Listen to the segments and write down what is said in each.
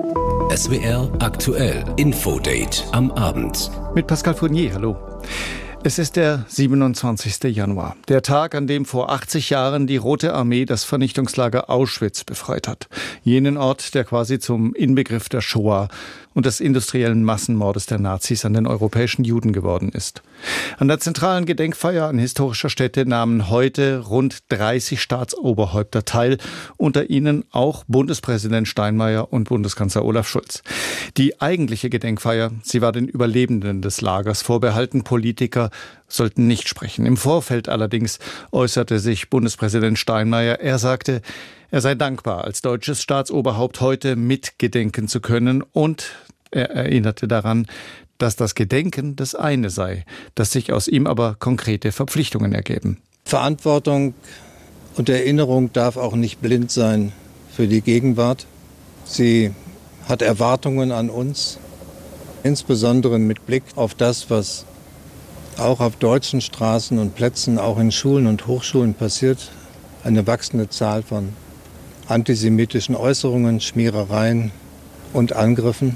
SWR aktuell Infodate am Abend. Mit Pascal Fournier, hallo. Es ist der 27. Januar, der Tag, an dem vor 80 Jahren die Rote Armee das Vernichtungslager Auschwitz befreit hat. Jenen Ort, der quasi zum Inbegriff der Shoah und des industriellen Massenmordes der Nazis an den europäischen Juden geworden ist. An der zentralen Gedenkfeier an historischer Stätte nahmen heute rund 30 Staatsoberhäupter teil, unter ihnen auch Bundespräsident Steinmeier und Bundeskanzler Olaf Scholz. Die eigentliche Gedenkfeier, sie war den Überlebenden des Lagers vorbehalten. Politiker sollten nicht sprechen. Im Vorfeld allerdings äußerte sich Bundespräsident Steinmeier. Er sagte, er sei dankbar, als deutsches Staatsoberhaupt heute mitgedenken zu können, und er erinnerte daran, dass das Gedenken das eine sei, dass sich aus ihm aber konkrete Verpflichtungen ergeben. Verantwortung und Erinnerung darf auch nicht blind sein für die Gegenwart. Sie hat Erwartungen an uns, insbesondere mit Blick auf das, was auch auf deutschen Straßen und Plätzen, auch in Schulen und Hochschulen passiert. Eine wachsende Zahl von antisemitischen Äußerungen, Schmierereien und Angriffen.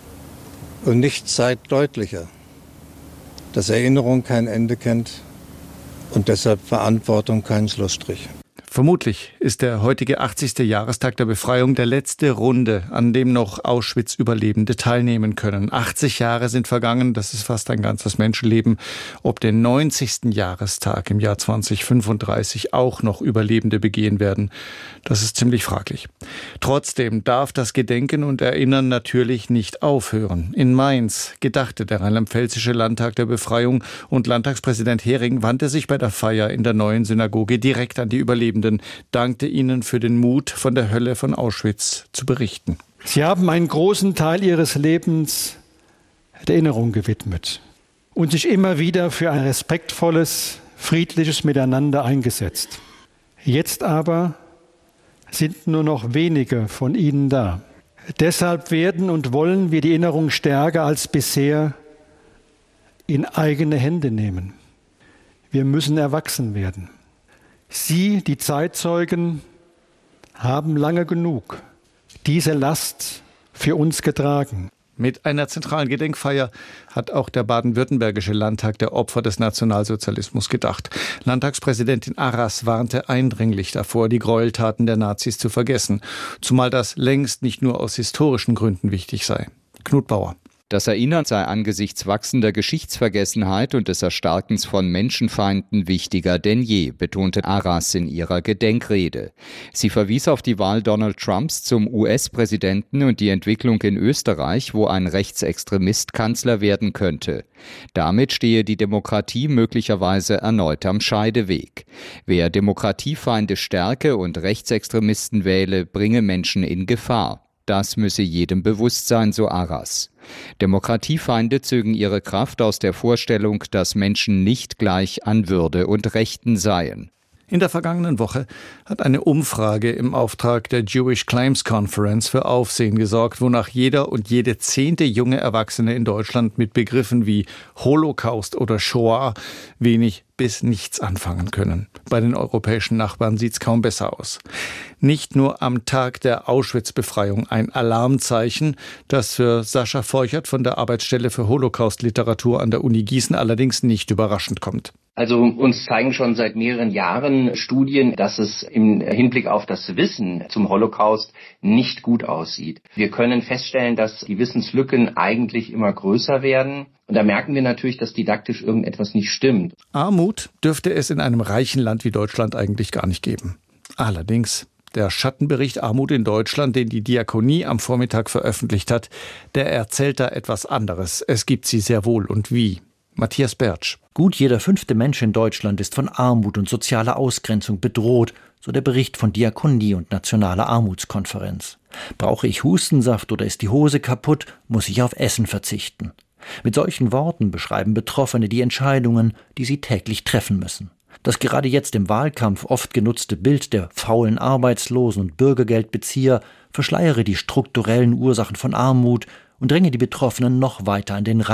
Und nichts zeigt deutlicher, dass Erinnerung kein Ende kennt und deshalb Verantwortung keinen Schlussstrich. Vermutlich ist der heutige 80. Jahrestag der Befreiung der letzte Runde, an dem noch Auschwitz-Überlebende teilnehmen können. 80 Jahre sind vergangen, das ist fast ein ganzes Menschenleben. Ob den 90. Jahrestag im Jahr 2035 auch noch Überlebende begehen werden, das ist ziemlich fraglich. Trotzdem darf das Gedenken und Erinnern natürlich nicht aufhören. In Mainz gedachte der Rheinland-Pfälzische Landtag der Befreiung, und Landtagspräsident Hering wandte sich bei der Feier in der neuen Synagoge direkt an die Überlebenden, dankte ihnen für den Mut, von der Hölle von Auschwitz zu berichten. Sie haben einen großen Teil ihres Lebens der Erinnerung gewidmet und sich immer wieder für ein respektvolles, friedliches Miteinander eingesetzt. Jetzt aber sind nur noch wenige von ihnen da. Deshalb werden und wollen wir die Erinnerung stärker als bisher in eigene Hände nehmen. Wir müssen erwachsen werden. Sie, die Zeitzeugen, haben lange genug diese Last für uns getragen. Mit einer zentralen Gedenkfeier hat auch der baden-württembergische Landtag der Opfer des Nationalsozialismus gedacht. Landtagspräsidentin Arras warnte eindringlich davor, die Gräueltaten der Nazis zu vergessen, zumal das längst nicht nur aus historischen Gründen wichtig sei. Knut Bauer. Das Erinnern sei angesichts wachsender Geschichtsvergessenheit und des Erstarkens von Menschenfeinden wichtiger denn je, betonte Arras in ihrer Gedenkrede. Sie verwies auf die Wahl Donald Trumps zum US-Präsidenten und die Entwicklung in Österreich, wo ein Rechtsextremist Kanzler werden könnte. Damit stehe die Demokratie möglicherweise erneut am Scheideweg. Wer Demokratiefeinde stärke und Rechtsextremisten wähle, bringe Menschen in Gefahr. Das müsse jedem bewusst sein, so Arras. Demokratiefeinde zögen ihre Kraft aus der Vorstellung, dass Menschen nicht gleich an Würde und Rechten seien. In der vergangenen Woche hat eine Umfrage im Auftrag der Jewish Claims Conference für Aufsehen gesorgt, wonach jeder und jede 10. junge Erwachsene in Deutschland mit Begriffen wie Holocaust oder Shoah wenig bis nichts anfangen können. Bei den europäischen Nachbarn sieht's kaum besser aus. Nicht nur am Tag der Auschwitz-Befreiung ein Alarmzeichen, das für Sascha Forchert von der Arbeitsstelle für Holocaust-Literatur an der Uni Gießen allerdings nicht überraschend kommt. Also uns zeigen schon seit mehreren Jahren Studien, dass es im Hinblick auf das Wissen zum Holocaust nicht gut aussieht. Wir können feststellen, dass die Wissenslücken eigentlich immer größer werden. Und da merken wir natürlich, dass didaktisch irgendetwas nicht stimmt. Armut dürfte es in einem reichen Land wie Deutschland eigentlich gar nicht geben. Allerdings, der Schattenbericht Armut in Deutschland, den die Diakonie am Vormittag veröffentlicht hat, der erzählt da etwas anderes. Es gibt sie sehr wohl, und wie. Matthias Bertsch. Gut jeder 5. Mensch in Deutschland ist von Armut und sozialer Ausgrenzung bedroht, so der Bericht von Diakonie und Nationaler Armutskonferenz. Brauche ich Hustensaft oder ist die Hose kaputt, muss ich auf Essen verzichten. Mit solchen Worten beschreiben Betroffene die Entscheidungen, die sie täglich treffen müssen. Das gerade jetzt im Wahlkampf oft genutzte Bild der faulen Arbeitslosen und Bürgergeldbezieher verschleiere die strukturellen Ursachen von Armut und dränge die Betroffenen noch weiter an den Rand,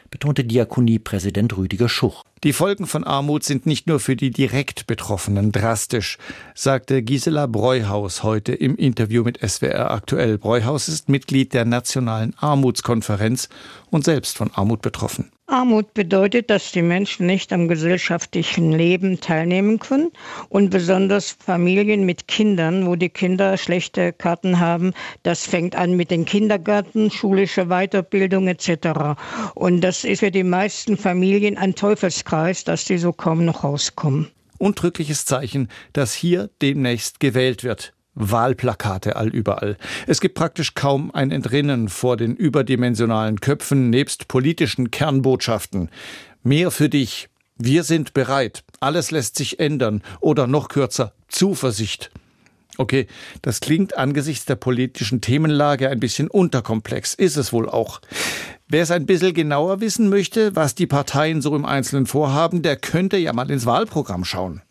betonte Diakoniepräsident Rüdiger Schuch. Die Folgen von Armut sind nicht nur für die direkt Betroffenen drastisch, sagte Gisela Breuhaus heute im Interview mit SWR aktuell. Breuhaus ist Mitglied der Nationalen Armutskonferenz und selbst von Armut betroffen. Armut bedeutet, dass die Menschen nicht am gesellschaftlichen Leben teilnehmen können und besonders Familien mit Kindern, wo die Kinder schlechte Karten haben. Das fängt an mit den Kindergärten, schulische Weiterbildung etc. Und das ist für die meisten Familien ein Teufelskreis, dass die so kaum noch rauskommen. Undrückliches Zeichen, dass hier demnächst gewählt wird. Wahlplakate allüberall. Es gibt praktisch kaum ein Entrinnen vor den überdimensionalen Köpfen nebst politischen Kernbotschaften. Mehr für dich. Wir sind bereit. Alles lässt sich ändern. Oder noch kürzer, Zuversicht. Okay, das klingt angesichts der politischen Themenlage ein bisschen unterkomplex. Ist es wohl auch. Wer es ein bisschen genauer wissen möchte, was die Parteien so im Einzelnen vorhaben, der könnte ja mal ins Wahlprogramm schauen.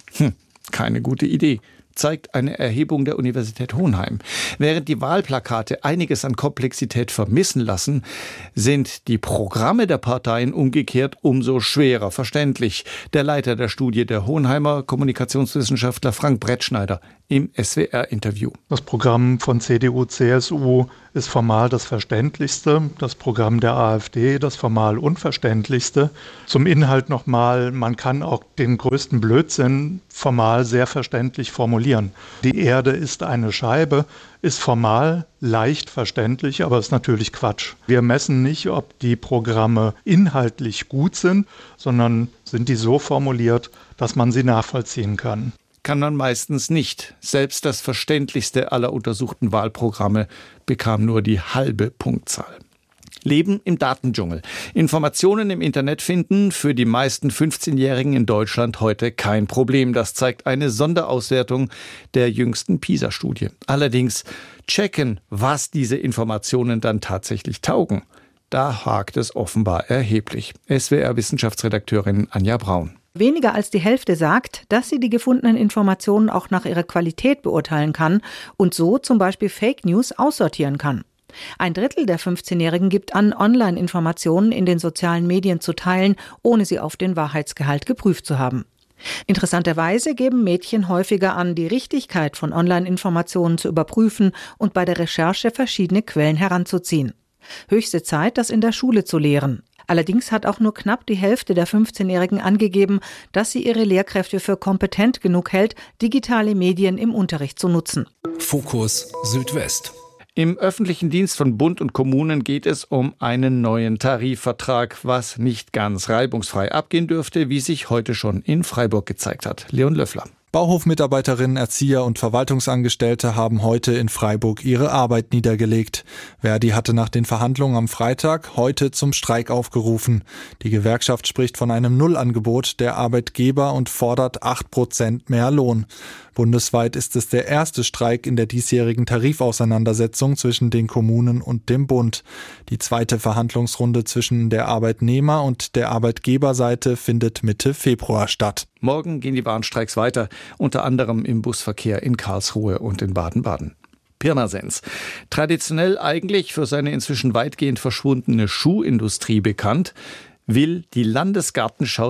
Keine gute Idee, zeigt eine Erhebung der Universität Hohenheim. Während die Wahlplakate einiges an Komplexität vermissen lassen, sind die Programme der Parteien umgekehrt umso schwerer verständlich. Der Leiter der Studie, der Hohenheimer Kommunikationswissenschaftler Frank Brettschneider, im SWR-Interview. Das Programm von CDU, CSU ist formal das verständlichste, das Programm der AfD das formal unverständlichste. Zum Inhalt nochmal, man kann auch den größten Blödsinn formal sehr verständlich formulieren. Die Erde ist eine Scheibe, ist formal leicht verständlich, aber ist natürlich Quatsch. Wir messen nicht, ob die Programme inhaltlich gut sind, sondern sind die so formuliert, dass man sie nachvollziehen kann. Kann man meistens nicht. Selbst das verständlichste aller untersuchten Wahlprogramme bekam nur die halbe Punktzahl. Leben im Datendschungel. Informationen im Internet finden für die meisten 15-Jährigen in Deutschland heute kein Problem. Das zeigt eine Sonderauswertung der jüngsten PISA-Studie. Allerdings checken, was diese Informationen dann tatsächlich taugen. Da hakt es offenbar erheblich. SWR-Wissenschaftsredakteurin Anja Braun. Weniger als die Hälfte sagt, dass sie die gefundenen Informationen auch nach ihrer Qualität beurteilen kann und so zum Beispiel Fake News aussortieren kann. 1/3 der 15-Jährigen gibt an, Online-Informationen in den sozialen Medien zu teilen, ohne sie auf den Wahrheitsgehalt geprüft zu haben. Interessanterweise geben Mädchen häufiger an, die Richtigkeit von Online-Informationen zu überprüfen und bei der Recherche verschiedene Quellen heranzuziehen. Höchste Zeit, das in der Schule zu lehren. Allerdings hat auch nur knapp die Hälfte der 15-Jährigen angegeben, dass sie ihre Lehrkräfte für kompetent genug hält, digitale Medien im Unterricht zu nutzen. Fokus Südwest. Im öffentlichen Dienst von Bund und Kommunen geht es um einen neuen Tarifvertrag, was nicht ganz reibungsfrei abgehen dürfte, wie sich heute schon in Freiburg gezeigt hat. Leon Löffler. Bauhofmitarbeiterinnen, Erzieher und Verwaltungsangestellte haben heute in Freiburg ihre Arbeit niedergelegt. Verdi hatte nach den Verhandlungen am Freitag heute zum Streik aufgerufen. Die Gewerkschaft spricht von einem Nullangebot der Arbeitgeber und fordert 8% mehr Lohn. Bundesweit ist es der erste Streik in der diesjährigen Tarifauseinandersetzung zwischen den Kommunen und dem Bund. Die zweite Verhandlungsrunde zwischen der Arbeitnehmer- und der Arbeitgeberseite findet Mitte Februar statt. Morgen gehen die Warnstreiks weiter, unter anderem im Busverkehr in Karlsruhe und in Baden-Baden. Pirmasens. Traditionell eigentlich für seine inzwischen weitgehend verschwundene Schuhindustrie bekannt, will die Landesgartenschau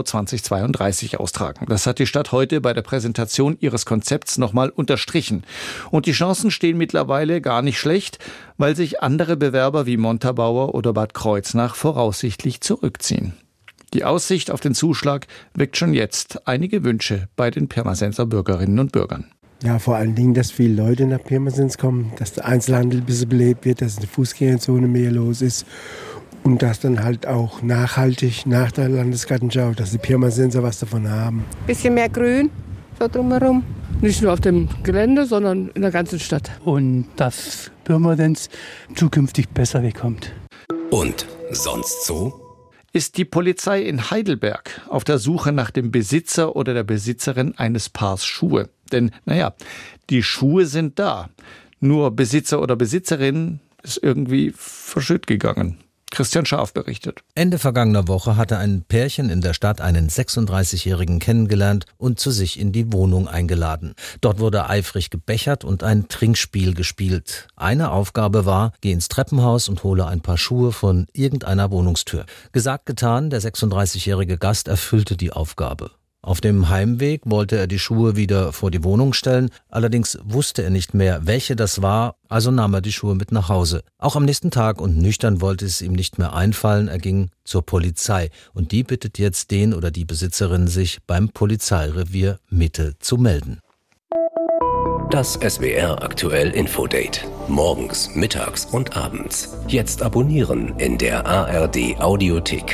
2032 austragen. Das hat die Stadt heute bei der Präsentation ihres Konzepts nochmal unterstrichen. Und die Chancen stehen mittlerweile gar nicht schlecht, weil sich andere Bewerber wie Montabaur oder Bad Kreuznach voraussichtlich zurückziehen. Die Aussicht auf den Zuschlag weckt schon jetzt einige Wünsche bei den Pirmasenser Bürgerinnen und Bürgern. Ja, vor allen Dingen, dass viele Leute nach Pirmasens kommen, dass der Einzelhandel ein bisschen belebt wird, dass in der Fußgängerzone mehr los ist. Und dass dann halt auch nachhaltig nach der Landesgartenschau, dass die Pirmasenser was davon haben. Bisschen mehr Grün so drumherum. Nicht nur auf dem Gelände, sondern in der ganzen Stadt. Und dass Pirmasens zukünftig besser wegkommt. Und sonst so? Ist die Polizei in Heidelberg auf der Suche nach dem Besitzer oder der Besitzerin eines Paars Schuhe. Denn, die Schuhe sind da. Nur Besitzer oder Besitzerin ist irgendwie verschütt gegangen. Christian Scharf berichtet. Ende vergangener Woche hatte ein Pärchen in der Stadt einen 36-Jährigen kennengelernt und zu sich in die Wohnung eingeladen. Dort wurde eifrig gebechert und ein Trinkspiel gespielt. Eine Aufgabe war, geh ins Treppenhaus und hole ein paar Schuhe von irgendeiner Wohnungstür. Gesagt, getan, der 36-jährige Gast erfüllte die Aufgabe. Auf dem Heimweg wollte er die Schuhe wieder vor die Wohnung stellen, allerdings wusste er nicht mehr, welche das war, also nahm er die Schuhe mit nach Hause. Auch am nächsten Tag und nüchtern wollte es ihm nicht mehr einfallen, er ging zur Polizei und die bittet jetzt den oder die Besitzerin, sich beim Polizeirevier Mitte zu melden. Das SWR aktuell Infodate. Morgens, mittags und abends. Jetzt abonnieren in der ARD Audiothek.